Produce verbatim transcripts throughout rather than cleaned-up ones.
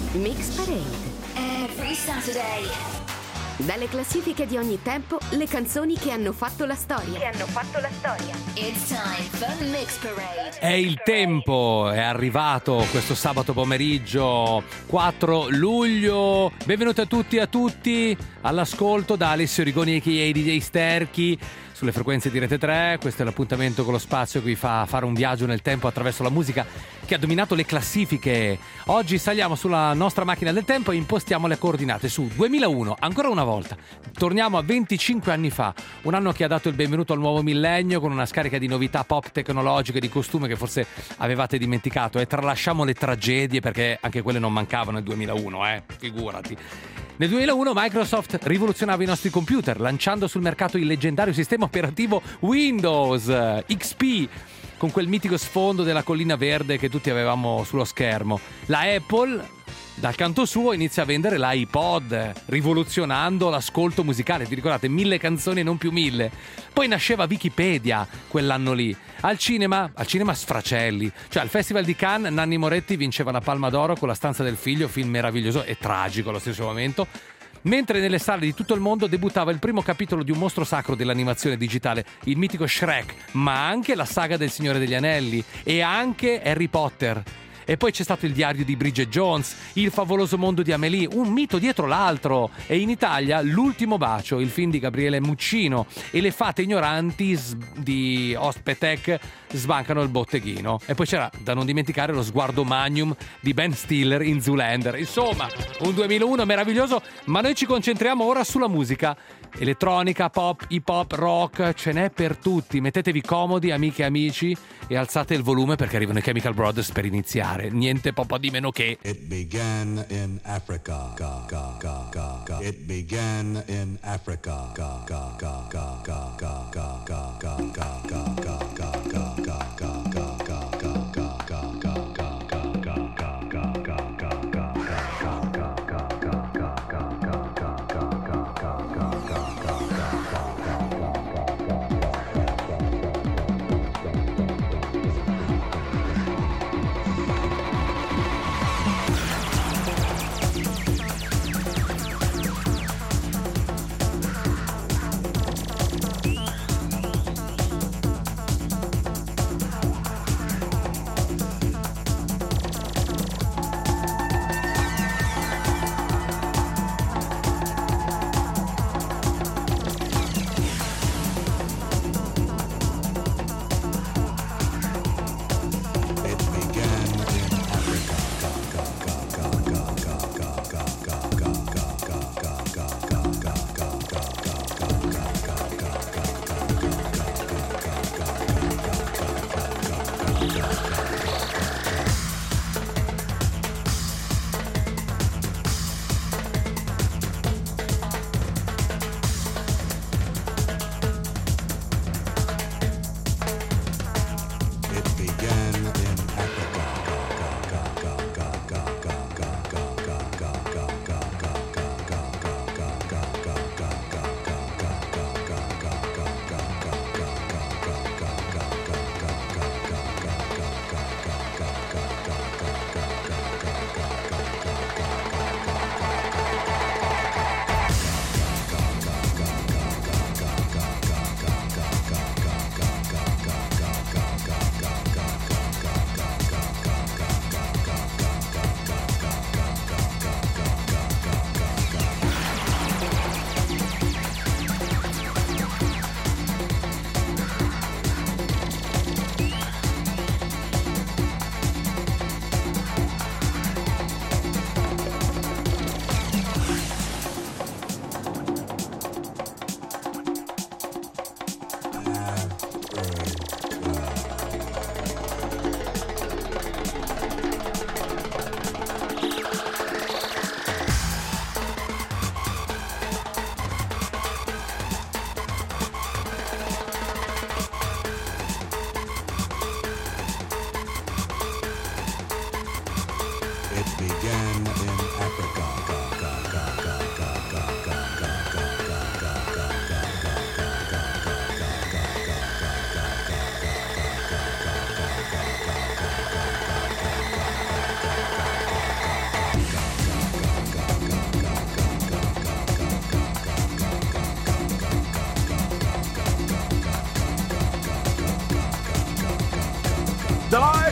Mix Parade. Every Saturday. Dalle classifiche di ogni tempo, le canzoni che hanno fatto la storia. Che hanno fatto la storia. It's time for Mix Parade. È il tempo, è arrivato questo sabato pomeriggio quattro luglio. Benvenuti a tutti e a tutti all'ascolto da Alessio Rigoni a k a. D J Sterchi sulle frequenze di Rete tre. Questo è l'appuntamento con lo spazio che vi fa fare un viaggio nel tempo attraverso la musica che ha dominato le classifiche. Oggi saliamo sulla nostra macchina del tempo e impostiamo le coordinate su duemilauno, ancora una volta. Torniamo a venticinque anni fa, un anno che ha dato il benvenuto al nuovo millennio con una scarica di novità pop tecnologiche, di costume che forse avevate dimenticato, e tralasciamo le tragedie perché anche quelle non mancavano nel duemilauno, eh, figurati. Nel duemilauno Microsoft rivoluzionava i nostri computer lanciando sul mercato il leggendario sistema operativo Windows X P, con quel mitico sfondo della collina verde che tutti avevamo sullo schermo. La Apple, dal canto suo, inizia a vendere l'iPod, rivoluzionando l'ascolto musicale. Vi ricordate? Mille canzoni e non più mille. Poi nasceva Wikipedia quell'anno lì. Al cinema, al cinema sfracelli. Cioè al Festival di Cannes Nanni Moretti vinceva la Palma d'Oro con La stanza del figlio, film meraviglioso e tragico allo stesso momento. Mentre nelle sale di tutto il mondo debuttava il primo capitolo di un mostro sacro dell'animazione digitale, il mitico Shrek, ma anche la saga del Signore degli Anelli e anche Harry Potter. E poi c'è stato il diario di Bridget Jones, il favoloso mondo di Amélie, un mito dietro l'altro. E in Italia L'ultimo bacio, il film di Gabriele Muccino, e le fate ignoranti di Ospetec sbancano il botteghino. E poi c'era, da non dimenticare, lo sguardo magnum di Ben Stiller in Zoolander. Insomma, un duemilauno meraviglioso, ma noi ci concentriamo ora sulla musica. Elettronica, pop, hip hop, rock, ce n'è per tutti. Mettetevi comodi, amiche e amici, e alzate il volume perché arrivano i Chemical Brothers per iniziare. Niente poco di meno che It began in Africa. Ga, ga, ga, ga, ga. It began in Africa. Ga, ga, ga, ga, ga, ga, ga, ga, ga, ga, ga, ga, ga, ga, ga, ga.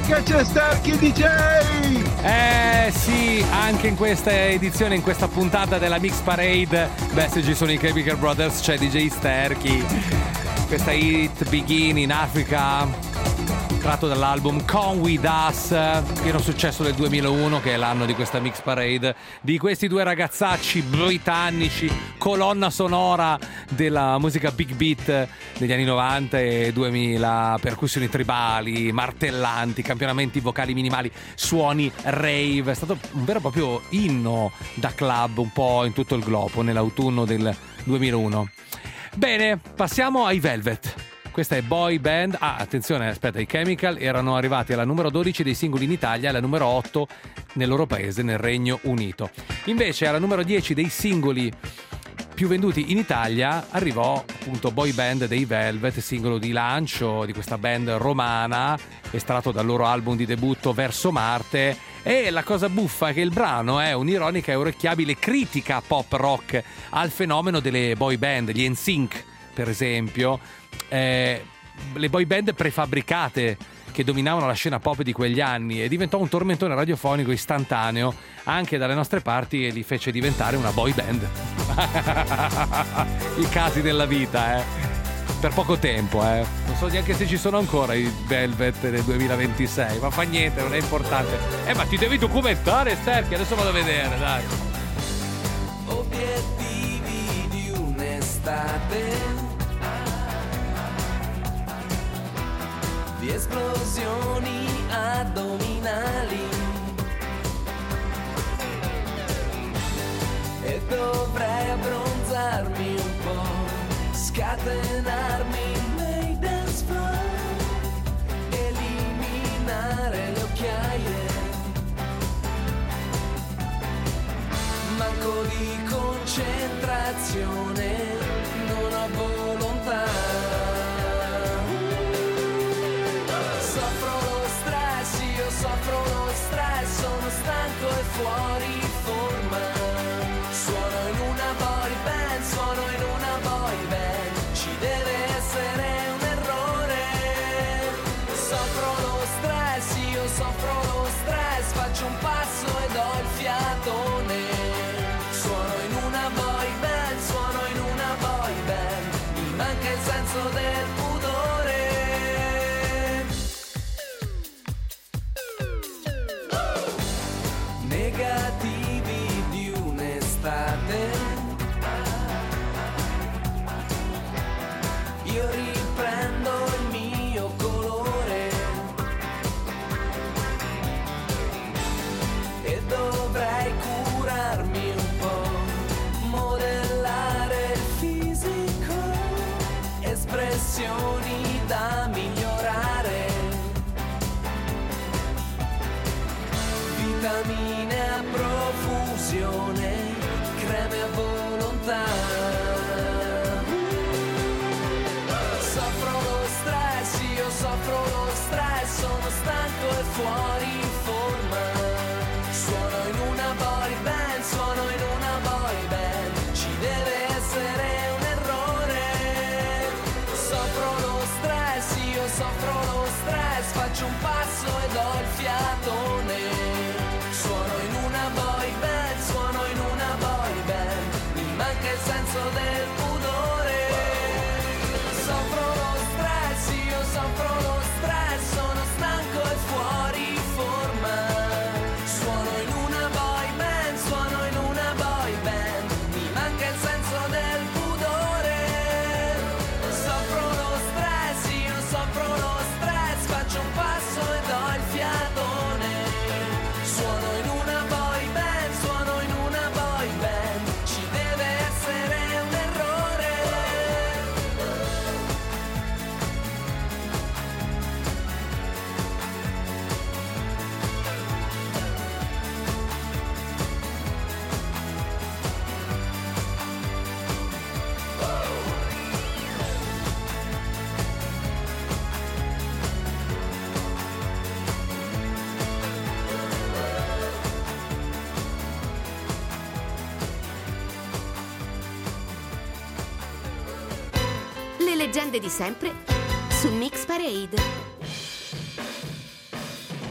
che c'è Sterky D J! Eh sì, anche in questa edizione, in questa puntata della Mix Parade, beh, se ci sono i Chemical Brothers c'è D J Sterky. Questa hit Begin in Africa, tratto dall'album Come With Us, pieno successo del duemilauno, che è l'anno di questa Mix Parade, di questi due ragazzacci britannici, colonna sonora della musica big beat degli anni novanta e duemila, percussioni tribali, martellanti, campionamenti vocali minimali, suoni rave. È stato un vero e proprio inno da club un po' in tutto il globo nell'autunno del duemilauno. Bene, passiamo ai Velvet. Questa è Boy Band. Ah, attenzione, aspetta, i Chemical erano arrivati alla numero dodici dei singoli in Italia e alla numero otto nel loro paese, nel Regno Unito. Invece alla numero dieci dei singoli più venduti in Italia arrivò appunto Boy Band dei Velvet, singolo di lancio di questa band romana, estratto dal loro album di debutto Verso Marte. E la cosa buffa è che il brano è un'ironica e orecchiabile critica pop rock al fenomeno delle boy band, gli N Sync per esempio, eh, le boy band prefabbricate che dominavano la scena pop di quegli anni, e diventò un tormentone radiofonico istantaneo anche dalle nostre parti e li fece diventare una boy band. I casi della vita, eh. Per poco tempo, eh. Non so neanche se ci sono ancora i Velvet nel duemilaventisei, ma fa niente, non è importante. Eh, ma ti devi documentare, Sterky, adesso vado a vedere, dai. Obiettivi di un'estate, di esplosioni addominali, e dovrei abbronzarmi un po', scatenarmi nei dance floor, eliminare le occhiaie, manco di concentrazione, non ho volontà. Soffro lo stress, sono stanco e fuori forma. Suono in una boy band, suono in una boy band. Ci deve essere un errore. Soffro lo stress, io soffro lo stress. Faccio un passo e do il fiatone. Suono in una boy band, suono in una boy band. Mi manca il senso del pudore. Negativi di un'estate, io riprendo il mio colore e dovrei curarmi un po', modellare il fisico, espressioni da migliorare, vitamine a profusione, creme a volontà. Soffro lo stress, io soffro lo stress, sono stanco e fuori forma. Suono in una boy band, suono in una boy band. Ci deve essere un errore. Soffro lo stress, io soffro lo stress, faccio un passo e do il fiatone. Suono in una boy band, suono in una boy band. Mi manca il senso del pudore. Soffro lo stress, io soffro lo stress, sono stanco e fuori forma. Suono in una boy band, suono in una boy band. Mi manca il senso del pudore. Soffro lo stress, io soffro lo stress, faccio un passo e do il fiatone. Suono in una boy band, suono in una boy band. Ci deve essere un errore. Le leggende di sempre su Mix Parade.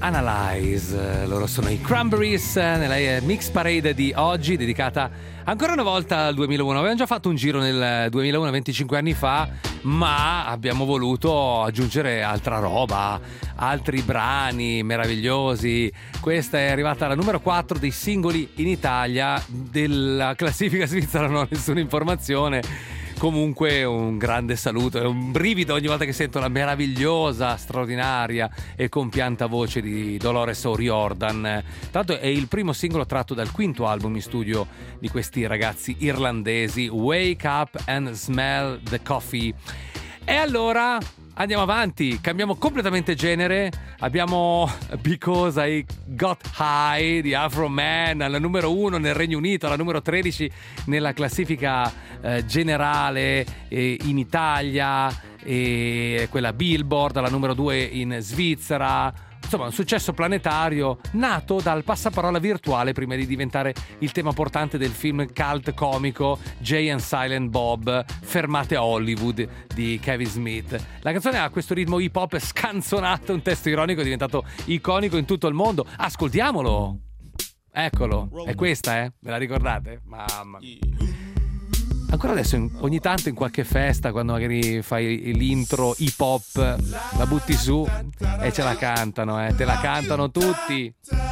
Analyze. Loro sono i Cranberries nella Mix Parade di oggi, dedicata ancora una volta al duemilauno. Abbiamo già fatto un giro nel duemilauno venticinque anni fa, ma abbiamo voluto aggiungere altra roba, altri brani meravigliosi. Questa è arrivata alla numero quattro dei singoli in Italia. Della classifica svizzera non ho nessuna informazione. Comunque un grande saluto, è un brivido ogni volta che sento la meravigliosa, straordinaria e compianta voce di Dolores O'Riordan. Tanto è il primo singolo tratto dal quinto album in studio di questi ragazzi irlandesi, Wake Up and Smell the Coffee. E allora andiamo avanti, cambiamo completamente genere. Abbiamo Because I Got High di Afro Man alla numero uno nel Regno Unito, alla numero tredici nella classifica eh, generale eh, in Italia, e quella Billboard alla numero due in Svizzera. Insomma, un successo planetario nato dal passaparola virtuale prima di diventare il tema portante del film cult comico Jay and Silent Bob, Fermate a Hollywood di Kevin Smith. La canzone ha questo ritmo hip hop scanzonato, un testo ironico diventato iconico in tutto il mondo. Ascoltiamolo! Eccolo, è questa, eh? Me la ricordate? Mamma mia. Ancora adesso ogni tanto in qualche festa, quando magari fai l'intro hip hop, la butti su e ce la cantano, eh? Te la cantano tutti.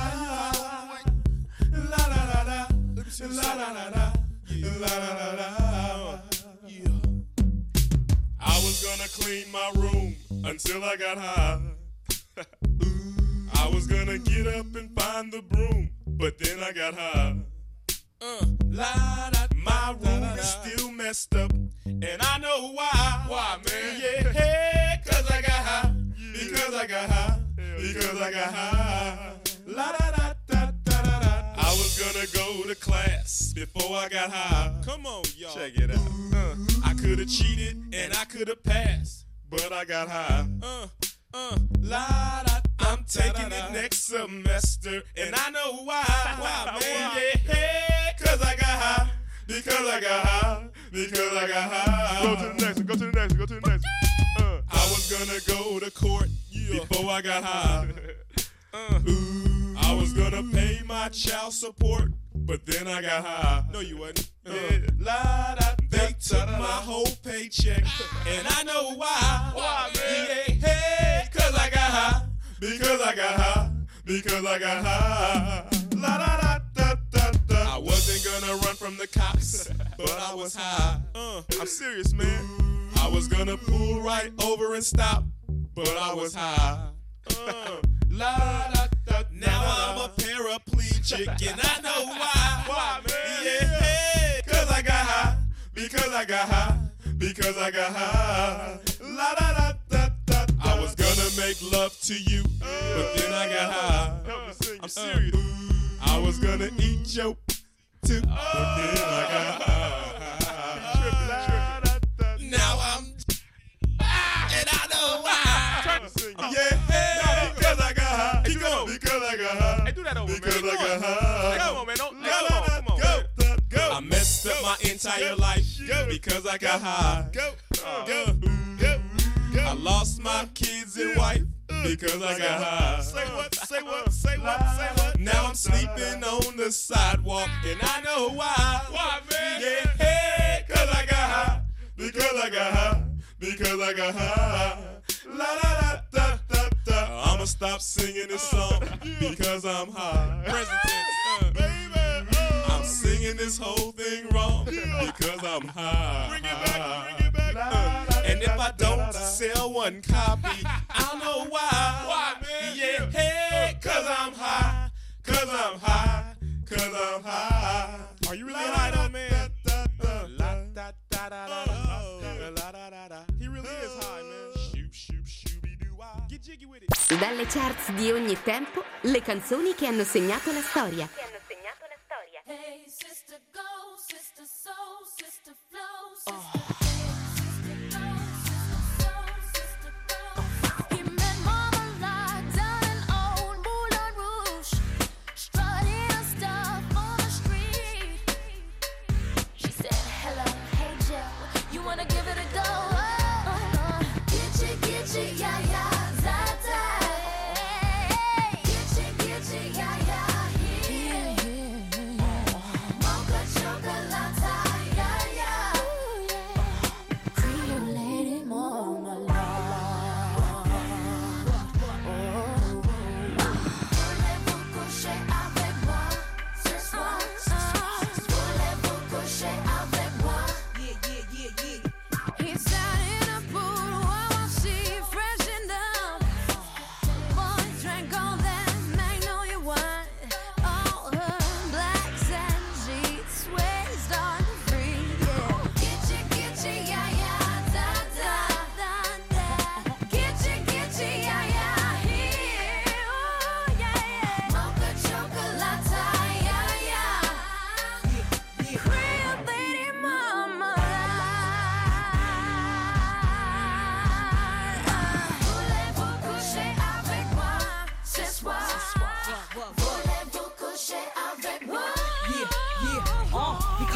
I was gonna clean my room until I got high. I was gonna get up and find the broom, but then I got high. Uh, la, da, my room da, da, da. Is still messed up, and I know why. Why, man? Yeah, hey, cause I got high. Yeah. Because I got high. Yeah. Because I got high. La da da da da da da. I was gonna go to class before I got high. Come on, y'all. Check it out. Uh, I could have cheated and I could have passed, but I got high. Uh, uh, la da. I'm taking it next semester, and I know why. Why, man? Yeah, hey, cause I got high. Because I got high. Because I got high. Go to the next one, go to the next one, go to the next one. Uh, I was gonna go to court yeah. before I got high. Uh, I was gonna pay my child support, but then I got high. No, you wasn't. Uh, yeah. La, da, they took my whole paycheck, and I know why. Why, man? Yeah, hey, cause I got high. Because I got high, because I got high. La da da da da da. I wasn't gonna run from the cops, but I was high. Uh, I'm serious, man. I was gonna pull right over and stop, but I was high. Uh, la da da. Now I'm a paraplegic, and I know why. Why, man? Yeah, hey, cause I got high, because I got high, because I got high. La da da da. I was gonna make love to you, but then I got high. I'm serious. I was gonna eat your too, but then I got high. Now I'm and I know why. Yeah, because I got high. Keep going. Because I got high. Hey, do that over, man. Because I got high. Come on, man. Don't, come on, come on. Go, go. I messed up my entire life because I got high. Go, go, go. I lost my kids and wife because I got high. Say what, say what, say what, say what. Now I'm sleeping on the sidewalk and I know why. Why, man? Yeah, hey, cause I got high. Because I got high. Because I got high. La da da da da da. I'ma stop singing this song because I'm high. Present tense, uh, baby. Oh. I'm singing this whole thing wrong because I'm high. Bring it back, bring it back. Uh, And if I don't sell one copy, I don't know why. Why, man? Yeah, hey, cause I'm high, cause I'm high, cause I'm high. Are you really high though, man? He really is high, man. Shoop, shoop, shooby doo wah. Get jiggy with it. Dalle charts di ogni tempo, le canzoni che hanno segnato la storia. Che hanno segnato la storia. Hey, sister, go, sister, soul, sister, flow, sister. Oh.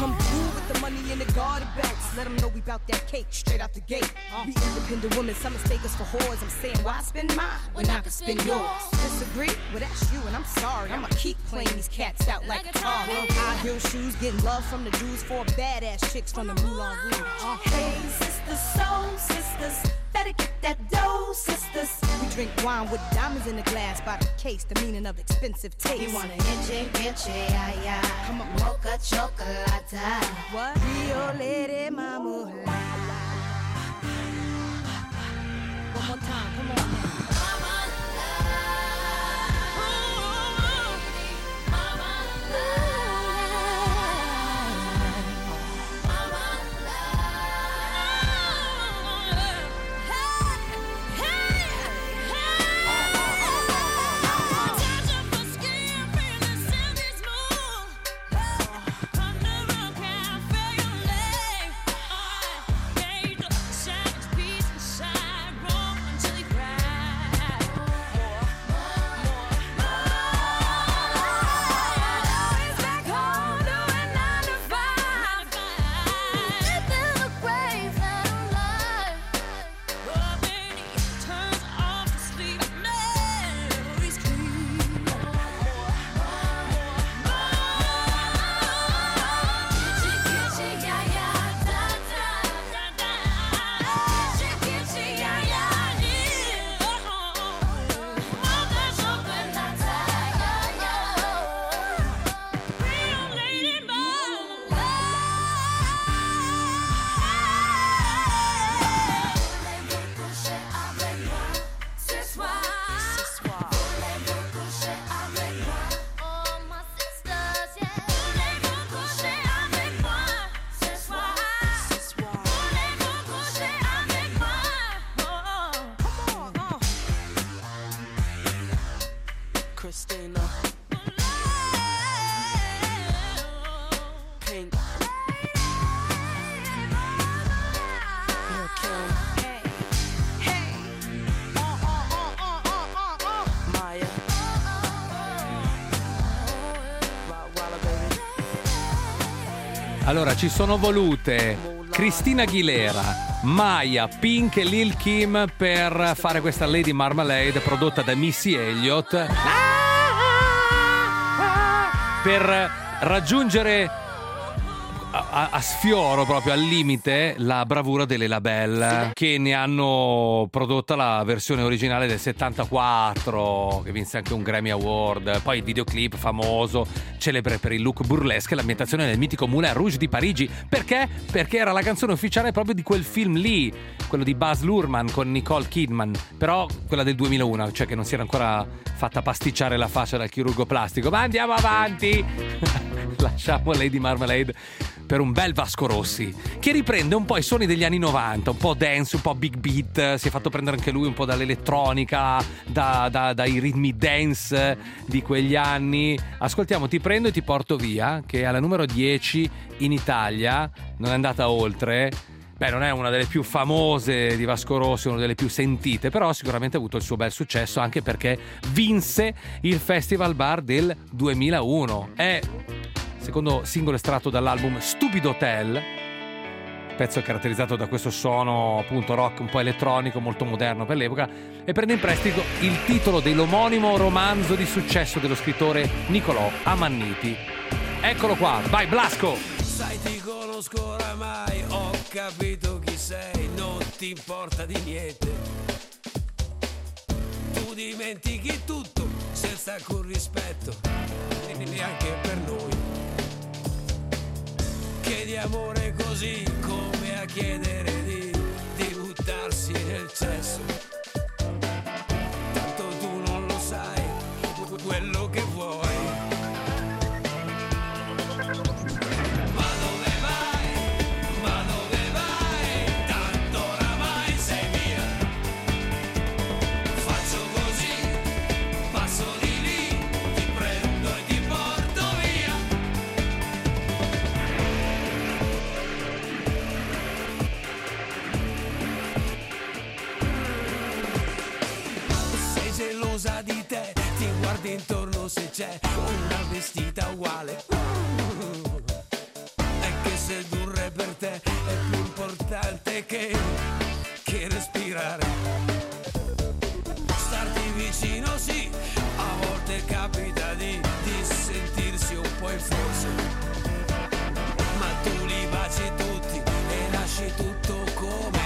Come through with the money in the garter belts. Let them know we bout that cake straight out the gate. We independent women, some mistake us for whores. I'm saying, why spend mine when I can spend yours? Disagree? Well, that's you, and I'm sorry. I'ma keep playing these cats out like a car. High heel shoes, getting love from the dudes, four badass chicks from the Moulin Rouge. Uh, Hey, sisters, soul sisters, better get that dough, sisters. we drink wine with diamonds in the glass by the case, the meaning of expensive taste. You wanna itchy, itchy, yeah, yeah. Come on. Mocha chocolate. What? Rio Lady Mama. One more time, come on. Christina, Pink, Lil' Kim, Maya, Walla baby. Allora, ci sono volute Christina Aguilera, Maya, Pink e Lil' Kim per fare questa Lady Marmalade prodotta da Missy Elliott, per raggiungere a, a sfioro, proprio al limite, la bravura delle Label, che ne hanno prodotta la versione originale del settantaquattro, che vinse anche un Grammy Award. Poi il videoclip famoso, celebre per il look burlesque e l'ambientazione del mitico Moulin Rouge di Parigi. Perché? Perché era la canzone ufficiale proprio di quel film lì, quello di Baz Luhrmann con Nicole Kidman, però quella del duemilauno, cioè che non si era ancora fatta pasticciare la faccia dal chirurgo plastico. Ma andiamo avanti. Lasciamo Lady Marmalade per un bel Vasco Rossi, che riprende un po' i suoni degli anni novanta, un po' dance, un po' big beat. Si è fatto prendere anche lui un po' dall'elettronica, da, da, dai ritmi dance di quegli anni. Ascoltiamo Ti prendo e ti porto via, che è alla numero dieci in Italia, non è andata oltre. Beh, non è una delle più famose di Vasco Rossi, una delle più sentite, però sicuramente ha avuto il suo bel successo, anche perché vinse il Festival Bar del duemilauno. È secondo singolo estratto dall'album Stupido Hotel. Il pezzo è caratterizzato da questo suono appunto rock un po' elettronico, molto moderno per l'epoca, e prende in prestito il titolo dell'omonimo romanzo di successo dello scrittore Niccolò Amanniti. Eccolo qua, vai Blasco! Sai, ti conosco oramai, ho capito chi sei, non ti importa di niente. Tu dimentichi tutto senza alcun rispetto, neanche per noi. Chiedi amore così come a chiedere di, di buttarsi nel cesso. Tanto tu non lo sai quello che vuoi. Di te, ti guardi intorno se c'è una vestita uguale. E sedurre per te è più importante che, che respirare. Starti vicino sì, a volte capita di, di sentirsi un po' in forse, ma tu li baci tutti e lasci tutto com'è.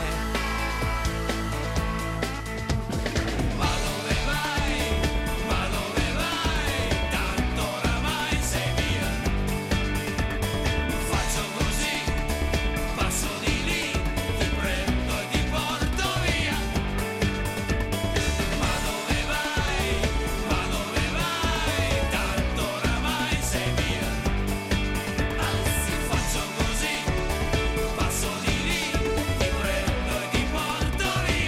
Ma dove vai? Ma dove vai? Tanto oramai sei via. Faccio così, passo di lì, ti prendo e ti porto via. Ma dove vai? Ma dove vai? Tanto oramai sei via. Anzi, faccio così, passo di lì, ti prendo e ti porto via.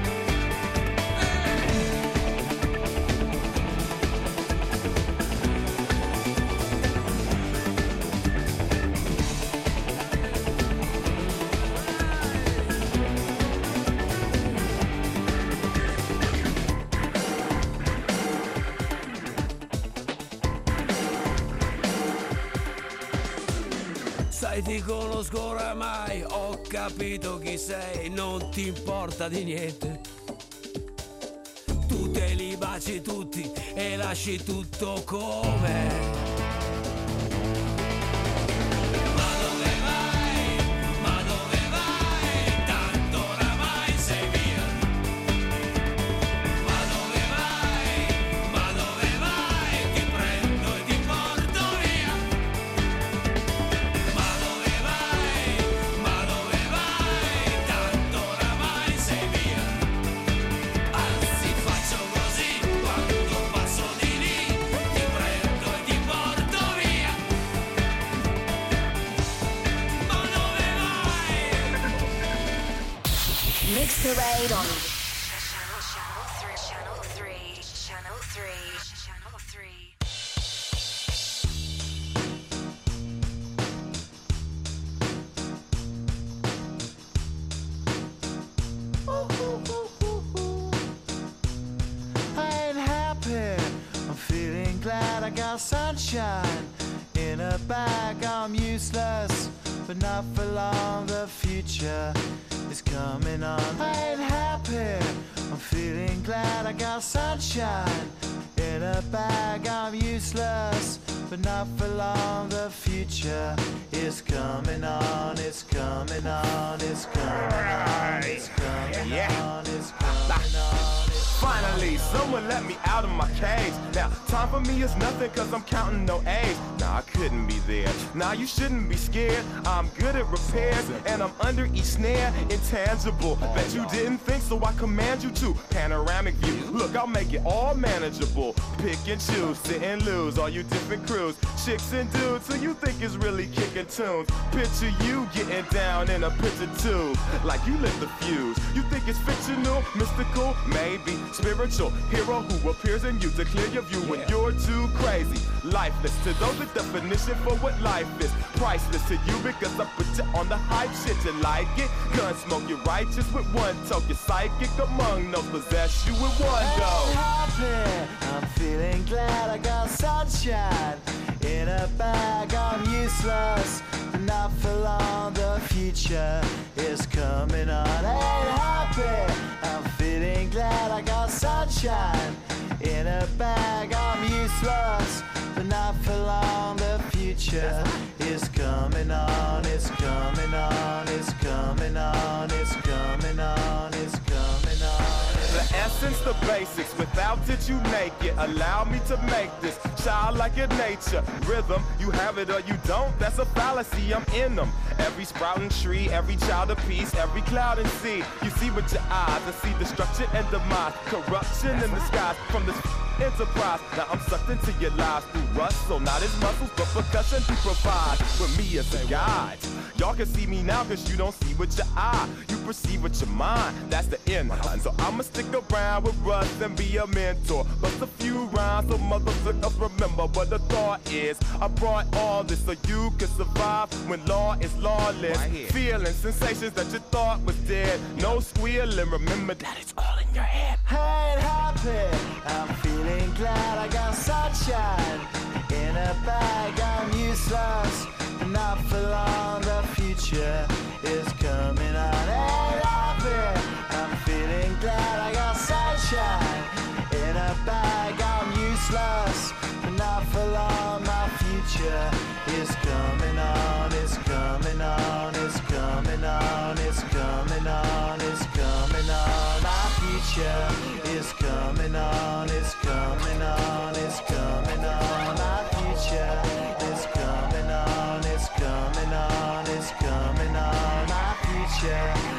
Sai, ti conosco oramai, ho capito chi sei, non ti importa di niente. Tu te li baci tutti e lasci tutto com'è. Ma dove vai? Ma dove vai? Tanto oramai sei via. Ma dove vai? Ma dove vai? Ti prendo e ti porto via. Ma dove vai? Ma dove vai? Tanto oramai sei via. Anzi, faccio così, quando passo di lì, ti prendo e ti porto via. Ma dove vai? Mix Parade on Channel three, Channel three, Channel three. I ain't happy, I'm feeling glad I got sunshine in a bag. I'm useless, but not for long, the future is coming on. I ain't happy, I'm feeling glad I got sunshine in a bag. I'm useless, but not for long, the future is coming on. It's coming on, it's coming on, it's coming on, it's coming on. Finally, someone let me out of my cage. Now, time for me is nothing cause I'm counting no A's. Nah, I couldn't be there. Nah, you shouldn't be scared. I'm good at repairs and I'm under each snare. Intangible, bet you didn't think, so I command you to. Panoramic view, look, I'll make it all manageable. Pick and choose, sit and lose, all you different crews. Chicks and dudes who you think is really kicking tunes. Picture you getting down in a picture tube, like you lit the fuse. You think it's fictional, mystical, maybe spiritual hero who appears in you to clear your view when you're too crazy. Lifeless to those, the definition for what life is. Priceless to you because I put you on the hype shit. You like it? Gun smoke, you're righteous with one toke. You're psychic among no possess you with one go. I'm happy, I'm feeling glad I got sunshine in a bag. I'm useless, but not for long, the future is coming on. I ain't happy, I'm feeling glad I got sunshine in a bag. I'm useless, but not for long, the future is coming on. It's coming on, it's coming on, it's coming on, it's coming on. The essence, the basics, without it you make it. Allow me to make this childlike in nature. Rhythm, you have it or you don't, that's a fallacy, I'm in them. Every sprouting tree, every child of peace, every cloud and sea. You see with your eyes and see destruction and demise. Corruption in the skies from this enterprise. Now I'm sucked into your lives through rust, so not as muscles, but percussion to provide with me as a guide. Y'all can see me now cause you don't see with your eye. You perceive with your mind, that's the end line. So I'ma stick around with Russ and be a mentor. Bust a few rhymes so motherfuckers remember what the thought is. I brought all this so you can survive when law is lawless. Feeling sensations that you thought was dead. No squealing, remember that it's all in your head. I ain't happy, I'm feeling glad I got sunshine in a bag. I'm useless, but not for long, the future is coming on, it's coming on, it's coming on. My future is coming on, it's coming on, it's coming on. My future.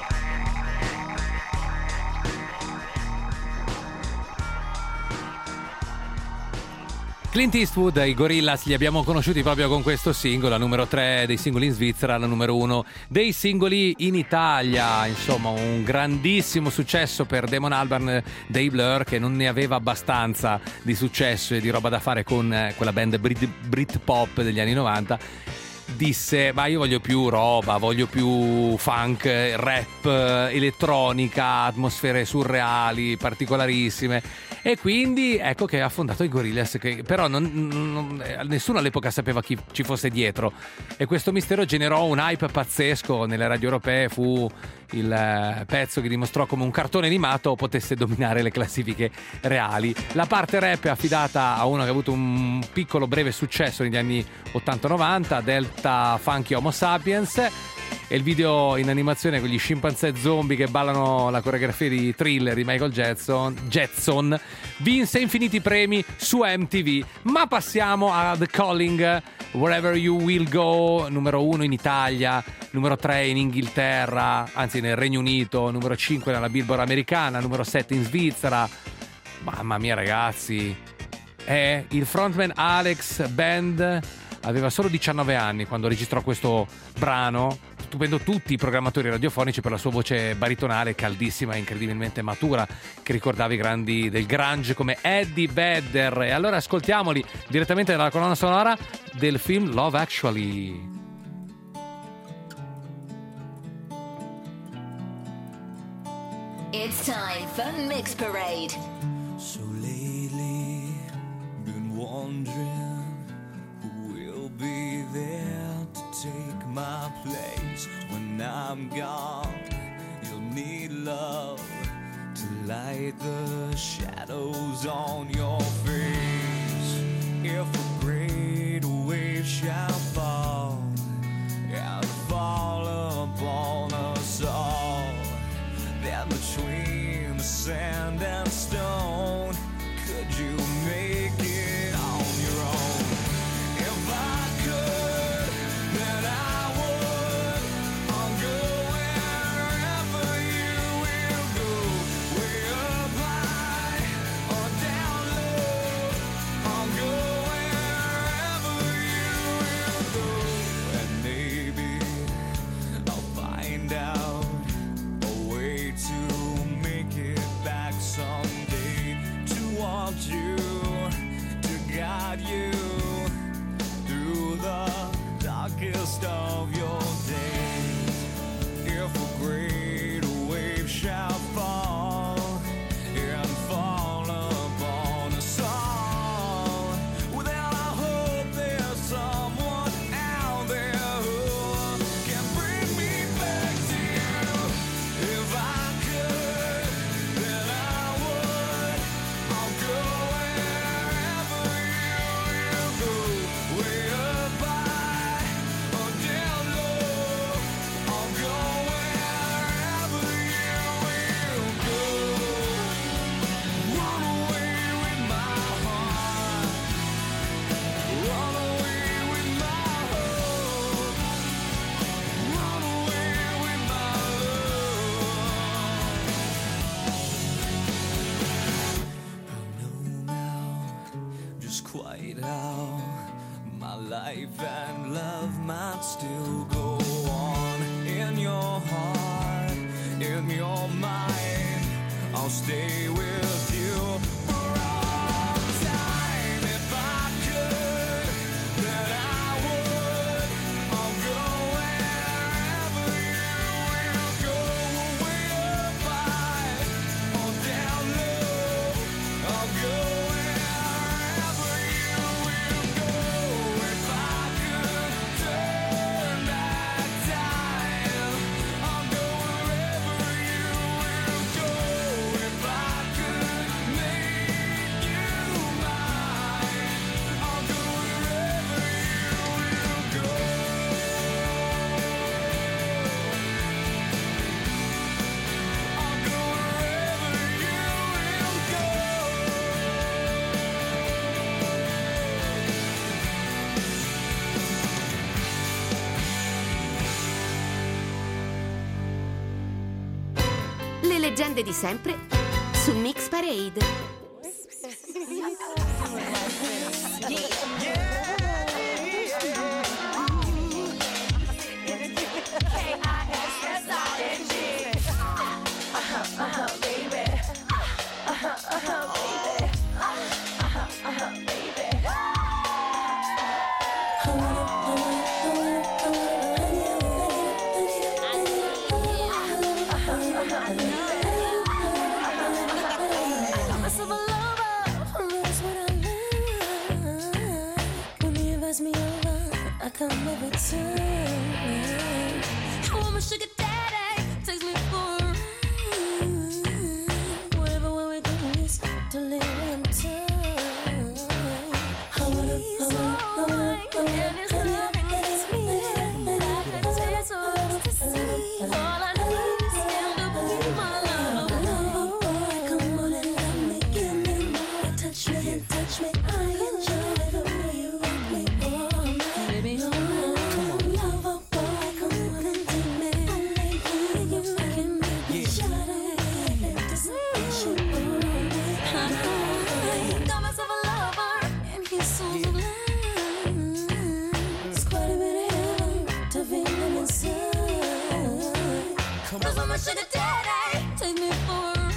Clint Eastwood, i Gorillaz li abbiamo conosciuti proprio con questo singolo, la numero tre dei singoli in Svizzera, la numero uno dei singoli in Italia. Insomma, un grandissimo successo per Damon Albarn dei Blur, che non ne aveva abbastanza di successo e di roba da fare con quella band Brit, Britpop degli anni novanta. Disse: ma io voglio più roba, voglio più funk, rap, elettronica, atmosfere surreali, particolarissime. E quindi ecco che ha fondato i Gorillaz, che però non, non, nessuno all'epoca sapeva chi ci fosse dietro, e questo mistero generò un hype pazzesco nelle radio europee. Fu il pezzo che dimostrò come un cartone animato potesse dominare le classifiche reali. La parte rap è affidata a uno che ha avuto un piccolo breve successo negli anni ottanta novanta, Delta Funky Homo Sapiens, e il video in animazione con gli scimpanzé zombie che ballano la coreografia di Thriller di Michael Jackson, Jetson, vinse infiniti premi su M T V. Ma passiamo a The Calling, Wherever You Will Go, numero uno in Italia, numero tre in Inghilterra, anzi nel Regno Unito, numero cinque nella Billboard americana, numero sette in Svizzera. Mamma mia ragazzi, è il frontman Alex Band, aveva solo diciannove anni quando registrò questo brano, stupendo tutti i programmatori radiofonici per la sua voce baritonale caldissima e incredibilmente matura, che ricordava i grandi del grunge come Eddie Vedder. E allora ascoltiamoli direttamente dalla colonna sonora del film Love Actually. It's time for Mix Parade. So lately, been wondering who will be there to take my place when I'm gone. You'll need love to light the shadows on your face. If a great wave shall fall and fall upon us all, then between the sand and stone, could you make it on your own? If I could, then I would. I'll go wherever you will go, way up high or down low. I'll go wherever you will go, and maybe I'll find out a way to make it back someday, to want you, to guide you through the darkest of your days. If a great wave shall fall and fall upon us all, well then I hope there's someone out there who can bring me back to you. If I could, then I would. I'll go wherever you will go, way up high or down low. I'll go wherever you will go. Run away with my heart, run away with my hope, run away with my love. I know now just quite how my life and love might still go on. In your heart, in your mind, I'll stay with you for all time. If I could, then I would. I'll go wherever you will go, way up high or down low. I'll go wherever you will go. If I could turn back time, I'll go wherever you will go. If I could leggende di sempre su Mix Parade. I come every time. I want my sugar daddy, takes me for a ride. Whatever way we do is to live in time. I wanna, I wanna, I wanna, I wanna, and it's nothing against me. I could taste all to see. All I need is him to be my love. Boy, come on and let me, give me more. Touch me and touch me. I enjoy the way you rock me all night. Baby, come on, lover boy, come on and take me. I like you, you can make me shudder. Anticipation all night. Got myself a lover, and he's so blind. It's quite a bit of heaven to feel him inside. Cause I'm a sugar daddy, take me for a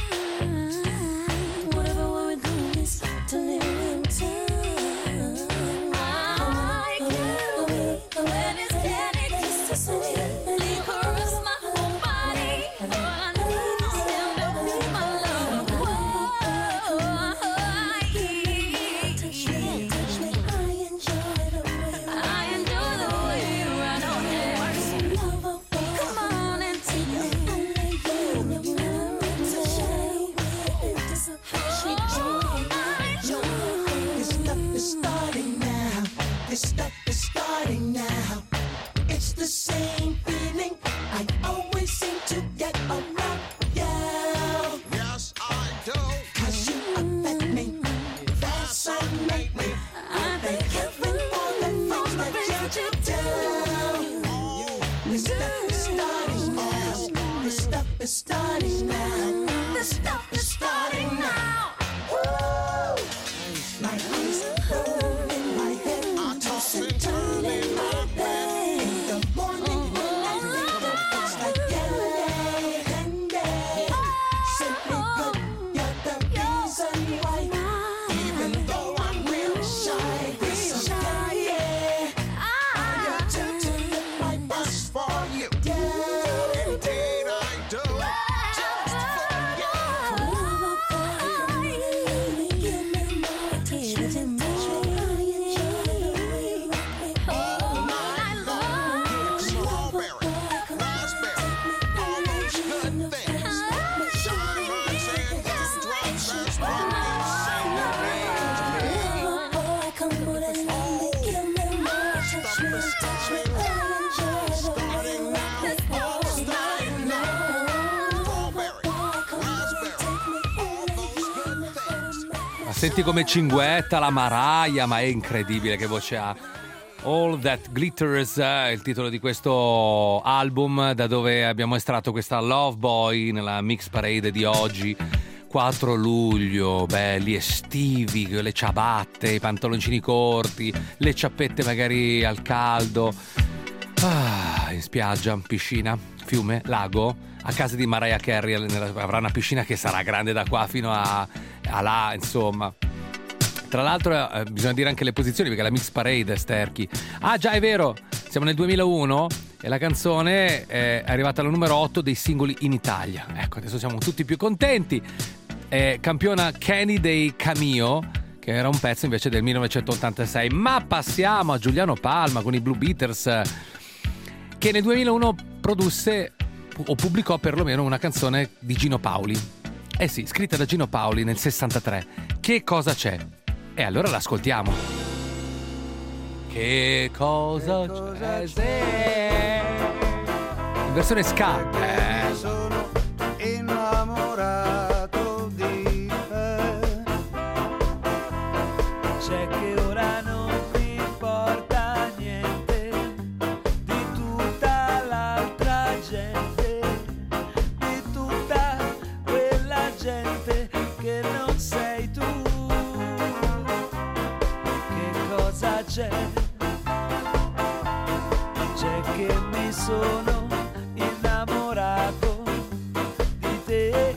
ride. Whatever way we do is to live in time. I can't wait when his candy kisses so gently caress my whole body. All I need is him to be my love. Whoa, touch me, touch me. I enjoy the way I enjoy the way you run on it. Lover boy, come on and take me. I like you, you know to shine. Anticipation, joy, This stuff is starting now. This stuff is starting now. It's the same feeling I always seem to get around you. Yes, I do. Cause you affect me. That's what make me. I thank heaven for the things that you do. This stuff is starting now. This stuff is starting now. This stuff is starting now. Woo! My eyes burn in my head. I toss and turn in my bed. In the morning when I wake up, it's like candy, candy. Simply good, you're the reason why. Even though I'm real shy, this is candy. I got to live my best for you. Yeah, indeed I do. Just for you. Senti come cinguetta la Mariah, ma è incredibile che voce ha. All That Glitters è il titolo di questo album, da dove abbiamo estratto questa Love Boy nella Mix Parade di oggi. quattro luglio, belli estivi, le ciabatte, i pantaloncini corti, le ciappette magari al caldo. Ah, in spiaggia, piscina, fiume, lago. A casa di Mariah Carey avrà una piscina che sarà grande da qua fino a, a là, insomma. Tra l'altro eh, bisogna dire anche le posizioni, perché la Mix Parade, Sterchi. Ah già, è vero, siamo nel duemilauno e la canzone è arrivata al numero otto dei singoli in Italia. Ecco, adesso siamo tutti più contenti. Eh, campiona Kenny dei Cameo, che era un pezzo invece del millenovecentottantasei. Ma passiamo a Giuliano Palma con i Blue Beaters, che nel duemilauno produsse o pubblicò perlomeno una canzone di Gino Paoli. Eh sì, scritta da Gino Paoli nel sessantatré. Che cosa c'è? E allora l'ascoltiamo. Che cosa, che cosa c'è? c'è? In versione ska. Eh. Sono innamorato di te. C'è che ora non mi importa niente di tutta l'altra gente, di tutta c'è? C'è che mi sono innamorato di te.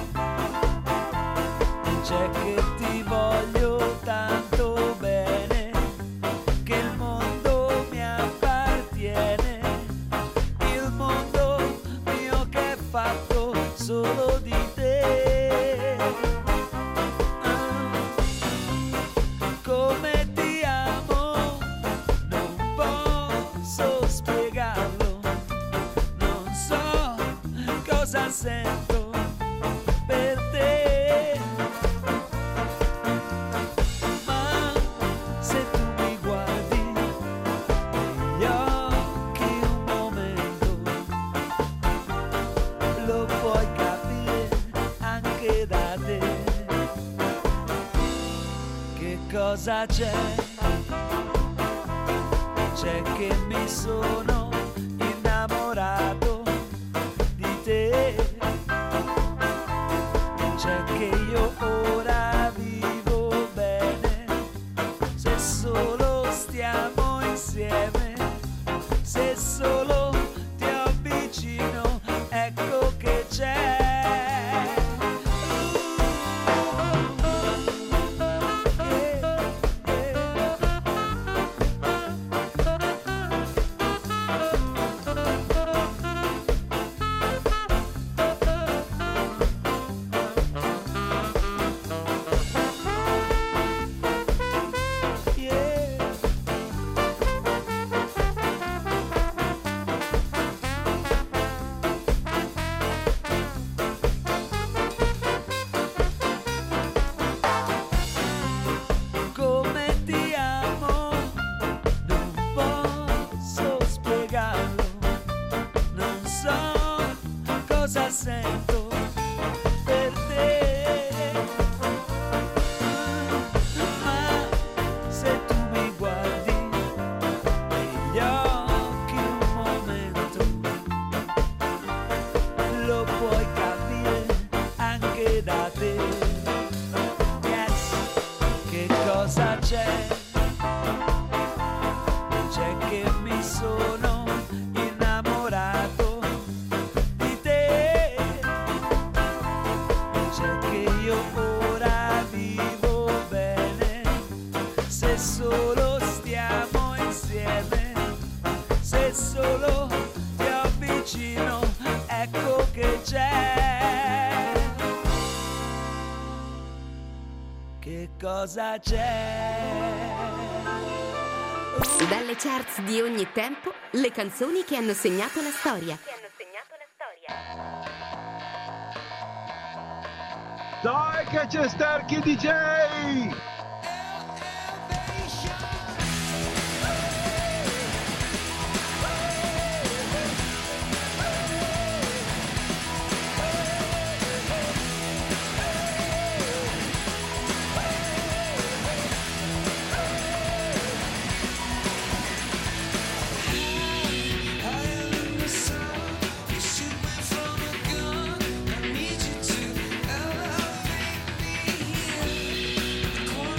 C'è che ti voglio tanto bene, che il mondo mi appartiene, il mondo mio che è fatto solo di te. Ah, come ti amo, non posso spiegarlo, non so cosa sento per te. Ma se tu mi guardi negli occhi un momento, lo puoi capire anche da te. Che cosa c'è? C'è che mi sono innamorato di te. C'è che io ora vivo bene, se solo stiamo insieme, se solo ti avvicino, ecco che c'è. Come ti amo, non posso spiegarlo, non so cosa sento per te. Ma se tu mi guardi negli occhi un momento, lo puoi capire anche da te. Yes. Che cosa c'è? C'è che mi sono innamorato di te. C'è che io ora vivo bene, se solo stiamo insieme, se solo ti avvicino, ecco che c'è. Che cosa c'è? Dalle charts di ogni tempo, le canzoni che hanno segnato la storia. Dai che c'è Sterky D J! I need you to elevate me.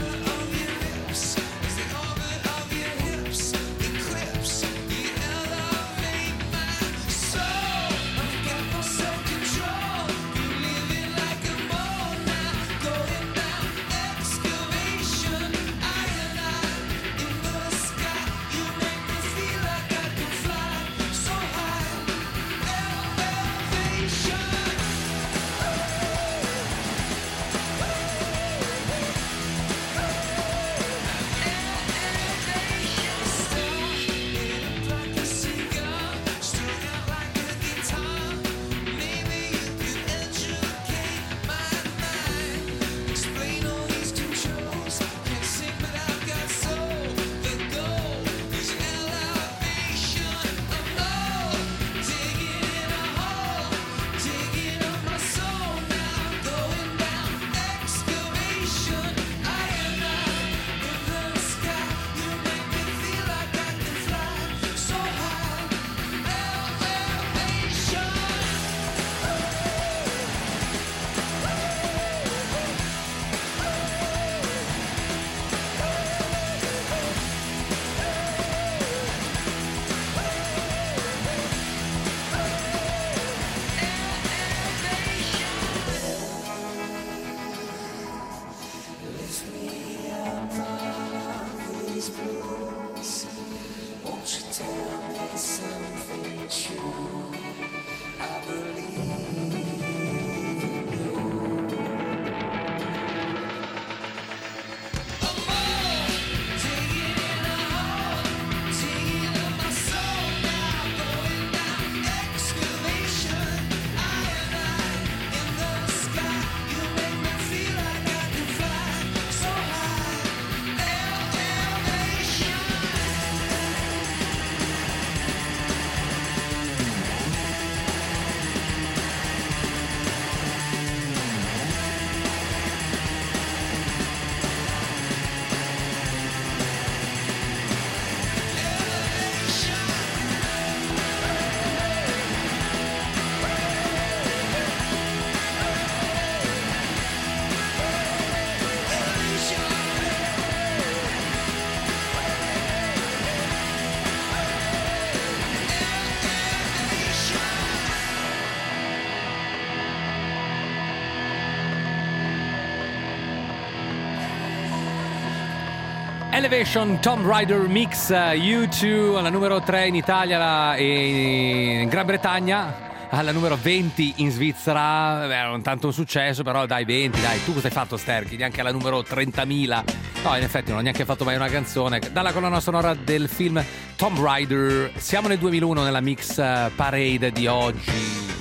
Elevation Tomb Raider Mix U due alla numero tre in Italia e in Gran Bretagna, alla numero venti in Svizzera. Beh, non tanto un successo, però dai, venti, dai. Tu cosa hai fatto, Sterchi? Neanche alla numero trentamila. No, in effetti non ho neanche fatto mai una canzone. Dalla colonna sonora del film Tomb Raider. Siamo nel duemilauno nella Mix Parade di oggi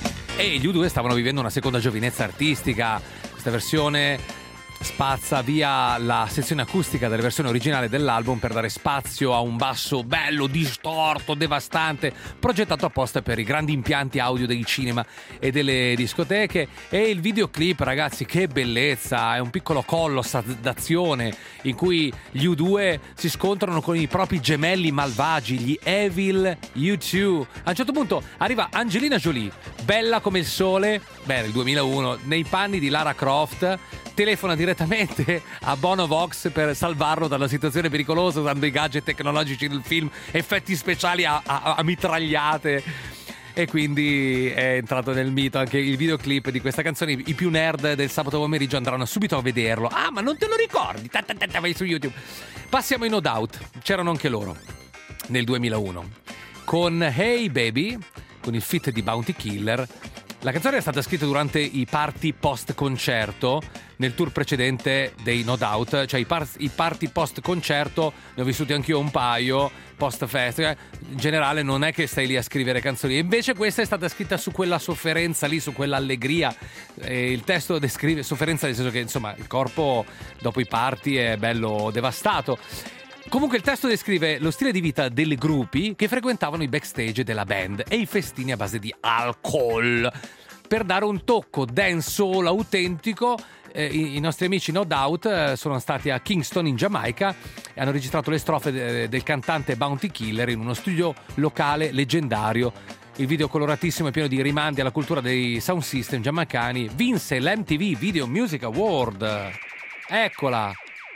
e gli U due stavano vivendo una seconda giovinezza artistica. Questa versione spazza via la sezione acustica della versione originale dell'album per dare spazio a un basso bello, distorto, devastante, progettato apposta per i grandi impianti audio dei cinema e delle discoteche. E il videoclip, ragazzi, che bellezza! È un piccolo colosso d'azione in cui gli U due si scontrano con i propri gemelli malvagi, gli Evil U due. A un certo punto arriva Angelina Jolie, bella come il sole, beh, nel duemilauno, nei panni di Lara Croft, telefona direttamente a Bono Vox per salvarlo dalla situazione pericolosa usando i gadget tecnologici del film, effetti speciali a, a, a mitragliate. E quindi è entrato nel mito anche il videoclip di questa canzone. I più nerd del sabato pomeriggio andranno subito a vederlo. Ah, ma non te lo ricordi? Tata, vai su YouTube. Passiamo in No Doubt. C'erano anche loro nel duemilauno con Hey Baby, con il feat di Bounty Killer. La canzone è stata scritta durante i party post concerto nel tour precedente dei No Doubt, cioè i, par- i party post concerto ne ho vissuti anch'io un paio, post festival. In generale non è che stai lì a scrivere canzoni, invece questa è stata scritta su quella sofferenza lì, su quell'allegria. E il testo descrive sofferenza nel senso che insomma il corpo dopo i party è bello devastato. Comunque il testo descrive lo stile di vita delle gruppi che frequentavano i backstage della band e i festini a base di alcol. Per dare un tocco dancehall autentico, eh, i, i nostri amici No Doubt eh, sono stati a Kingston in Giamaica e hanno registrato le strofe de- del cantante Bounty Killer in uno studio locale leggendario. Il video coloratissimo e pieno di rimandi alla cultura dei sound system giamaicani vinse l'M T V Video Music Award. Eccola!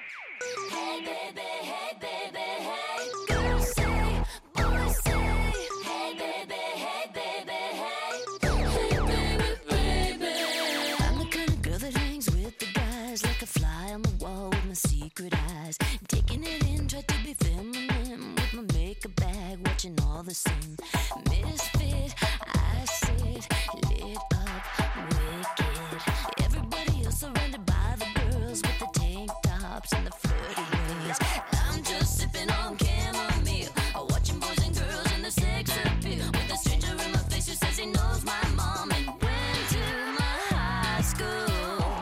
Secret eyes, taking it in, try to be feminine with my makeup bag, watching all the same misfit. I sit lit up, wicked. Everybody else surrounded by the girls with the tank tops and the flirty ways. I'm just sipping on chamomile, watching boys and girls in the sex appeal. With a stranger in my face who says he knows my mom and went to my high school.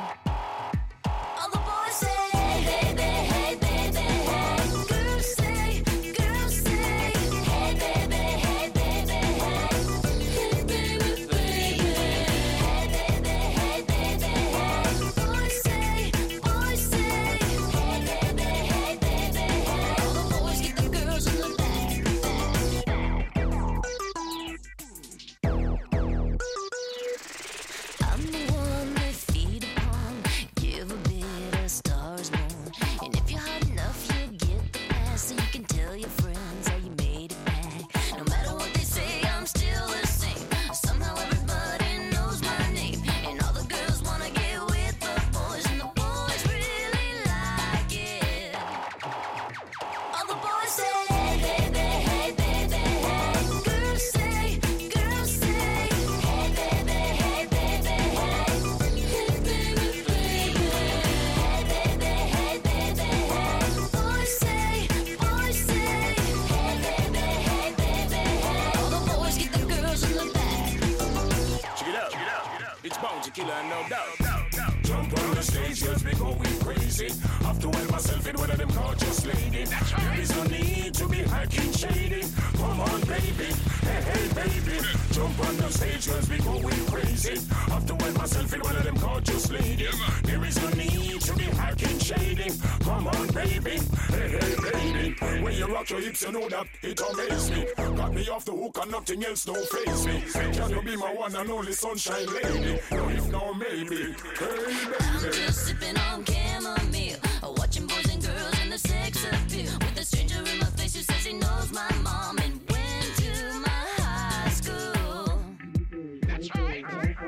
Killer, no doubt. Jump on the stage, girls be going crazy. Have to help myself in one of them gorgeous ladies. There is no need to be hacking shady. Come on, baby. Hey, hey, baby. Jump on the stage, girls be going crazy. Have to help myself in one of them gorgeous ladies. There is no need to be hacking shady. Come on, baby. Hey, hey, baby. When you rock your hips, you know that it amazes me. Got me off the hook and nothing else don't faze me. Can you be my one and only sunshine lady? No, if no, maybe. Hey, baby. I'm just sipping on chamomile, watching boys and girls in the sex appeal. With a stranger in my face who says he knows my mom and went to my high school. That's right.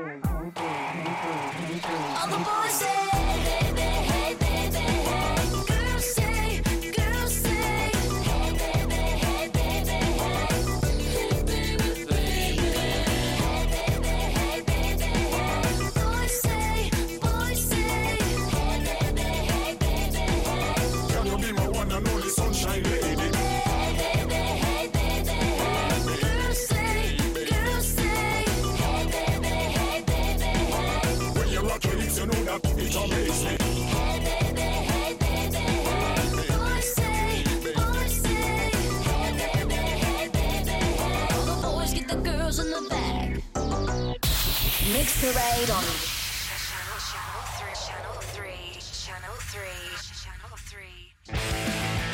All the boys say, hey baby, hey baby, hey. Girls say, girls say. girls in the back. Mix Parade on Channel three, Channel three, Channel three, Channel three.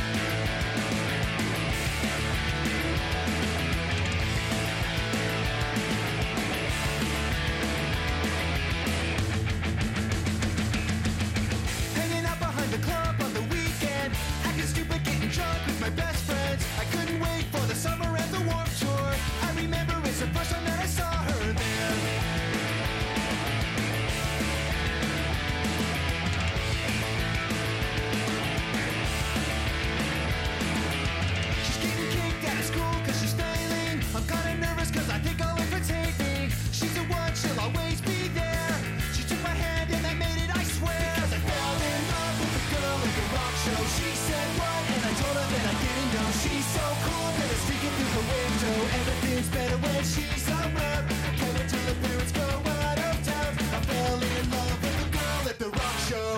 Hanging out behind the club on the weekend, acting stupid, getting drunk with my best friends. I couldn't wait for the summer and the Warped Tour. I remember it's the first time that I saw her there. She's getting kicked out of school cause she's failing. I'm kinda nervous cause I think I'll infiltrate me. She's the one, she'll always be there. She took my hand and I made it, I swear. Cause I fell in love with a girl at the rock show. She said what? And I told her that I didn't know. She's so cool that it's sneaking through the window. Everything's better when she's around. Can't wait till the parents go out of town. I fell in love with a girl at the rock show.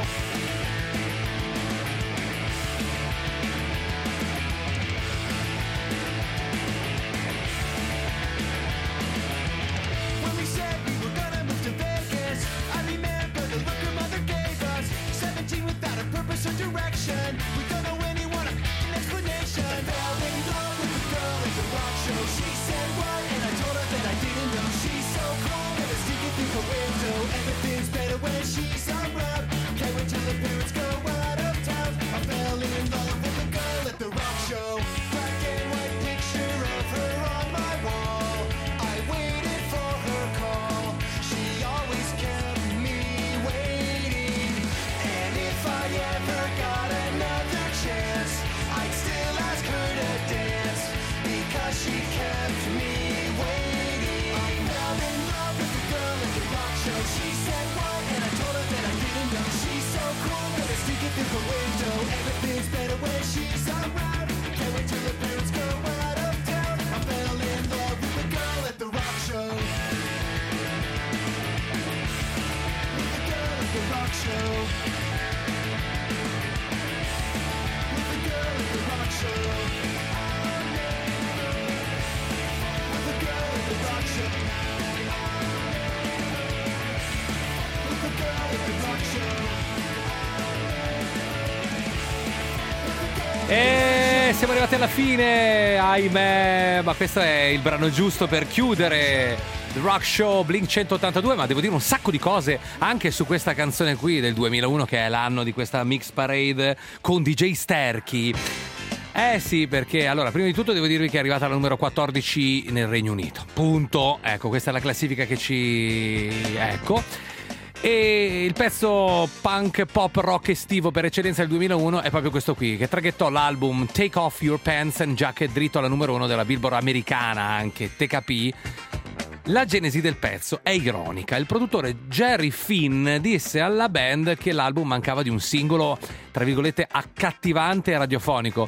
When we said we were gonna move to Vegas, I remember the look her mother gave us. Seventeen without a purpose or direction. We don't know anyone a f***ing explanation. I fell in love with the girl at the rock show. She said what? And I told her that I didn't know. She's so cool that it's sneaking through the window. Everything's better when she's around. Can't wait till the parents go out of town. I fell in love with the girl at the rock show. Black and white picture of her on my wall. I waited for her call. She always kept me waiting. And if I ever got another chance, I'd still ask her to dance. Because she kept me waiting. I fell in love with the girl at the rock show. She said what? And I told her that I didn't know. She's so cool that it's sneaking through the window. Everything's better when she's around. Can't wait till the parents go out of town. I fell in love with the girl at the rock show. With the girl at the rock show. With the girl at the rock show. With the girl at the rock show. With the girl at the rock show. E siamo arrivati alla fine, ahimè, ma questo è il brano giusto per chiudere The Rock Show Blink centottantadue, ma devo dire un sacco di cose anche su questa canzone qui del duemilauno, che è l'anno di questa Mix Parade con D J Sterchi. Eh sì, perché allora, prima di tutto devo dirvi che è arrivata alla numero quattordici nel Regno Unito. Punto. Ecco, questa è la classifica che ci... ecco. E il pezzo punk pop rock estivo per eccellenza del duemilauno è proprio questo qui, che traghettò l'album Take Off Your Pants and Jacket dritto alla numero uno della Billboard americana, anche T K P. La genesi del pezzo è ironica. Il produttore Jerry Finn disse alla band che l'album mancava di un singolo, tra virgolette, accattivante e radiofonico.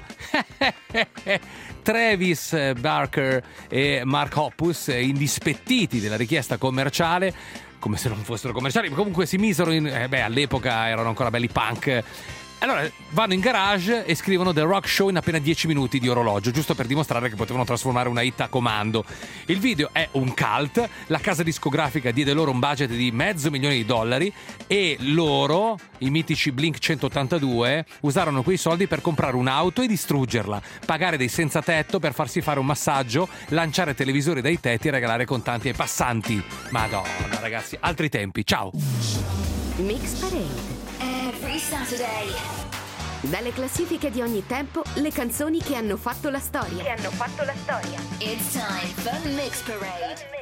Travis Barker e Mark Hoppus, indispettiti della richiesta commerciale, come se non fossero commerciali, ma comunque si misero in... Eh beh, all'epoca erano ancora belli punk. Allora vanno in garage e scrivono The Rock Show in appena dieci minuti di orologio, giusto per dimostrare che potevano trasformare una hit a comando. Il video è un cult, la casa discografica diede loro un budget di mezzo milione di dollari e loro, i mitici Blink centottantadue, usarono quei soldi per comprare un'auto e distruggerla, pagare dei senza tetto per farsi fare un massaggio, lanciare televisori dai tetti e regalare contanti ai passanti. Madonna ragazzi, altri tempi, ciao! Mix Parade. every Saturday. Dalle classifiche di ogni tempo, le canzoni che hanno fatto la storia. Che hanno fatto la storia. It's time for Mix Parade.